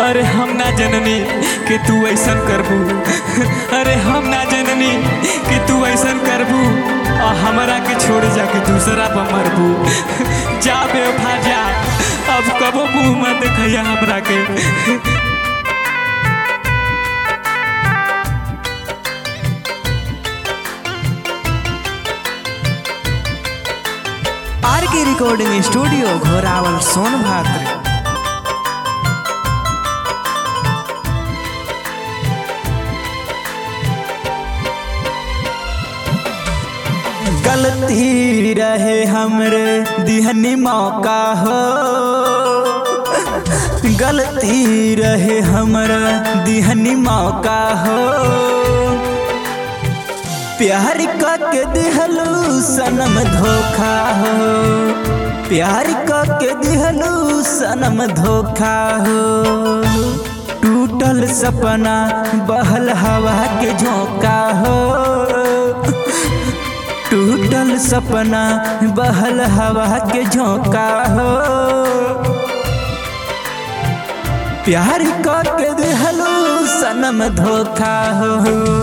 अरे हम ना जननी कि तू ऐसा करबू। अरे हम ना जननी कि तू ऐसा करबू और हमरा के छोड़ जाके दूसरा पर मरबू। जा बेवफा जा, अब कबो मुँह मत देखिया हमरा के। आर के रिकॉर्डिंग स्टूडियो घोरावल सोनभद्र। गलती रहे हमरे दिहनी मौका हो, गलती रहे हमरा दिहनी मौका हो। प्यार के दिहलू सनम धोखा हो, प्यार के दिहलू सनम धोखा हो। टूटल सपना बहल हवा के झोंका हो, टूटल सपना बहल हवा के झोंका हो। प्यार के दिहलू सनम धोखा हो,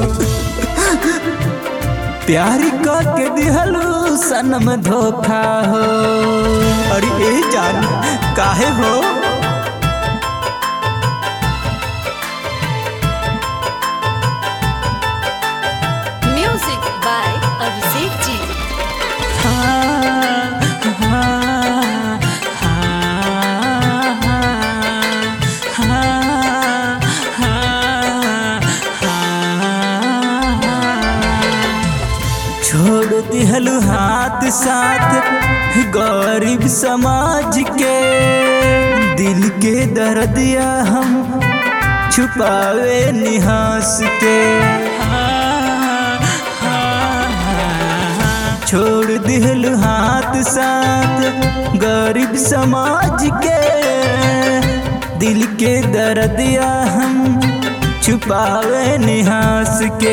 प्यार के दिहलू सनम धोखा हो। अरे ए जान काहे हो? Music by Abhishek ji. छोड़ दिहलू हाथ साथ गरीब समाज के, दिल के दर्दिया हम छुपावे निहास के। छोड़ दिहलू हाथ साथ गरीब समाज के, दिल के दर्दिया हम छुपावे निहास के।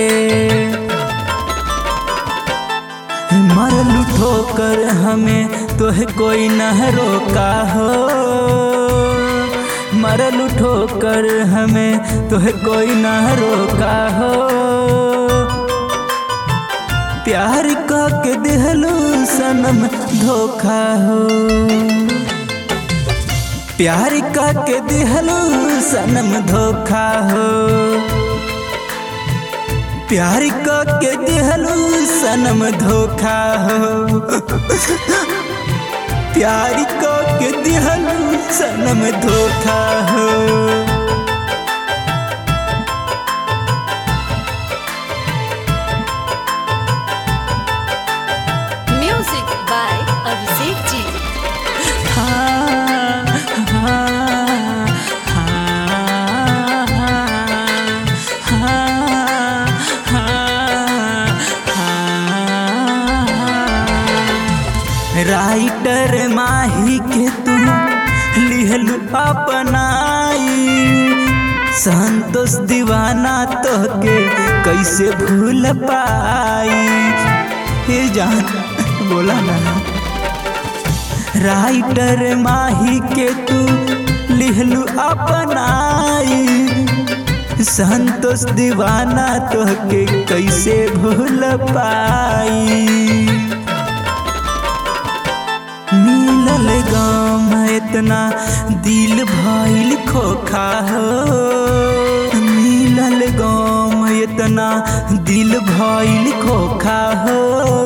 मरलू ठोकर हमें तोह कोई न रोका हो, मरलू ठोकर हमें तोह कोई न रोका हो। प्यार के दिहलू सनम धोखा हो, प्यार के दिहलू सनम धोखा हो। प्यार के दिहलू सनम धोखा हो, प्यार के दिहलू सनम धोखा हो। Music by Abhishek ji. Writer माही के तू लिहलू अपनाई, संतोष दीवाना तो के कैसे भूल पाई। हे जान बोला ना। राइटर माही के तू लिहलू अपनाई, संतोष दीवाना तो के कैसे भूल पाई। मिलल गाम इतना दिल भइल खोखा हो, मिलल गाम इतना दिल भइल खोखा हो।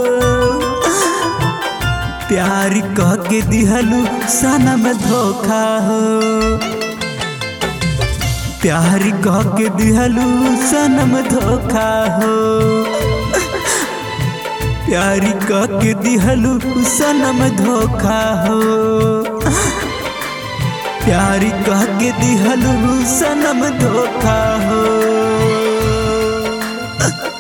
प्यार के दिहलू सनम धोखा हो, प्यार के दिहलू सनम धोखा हो। प्यार के दिहलू सनम धोखा हो, प्यार के दिहलू सनम धोखा हो।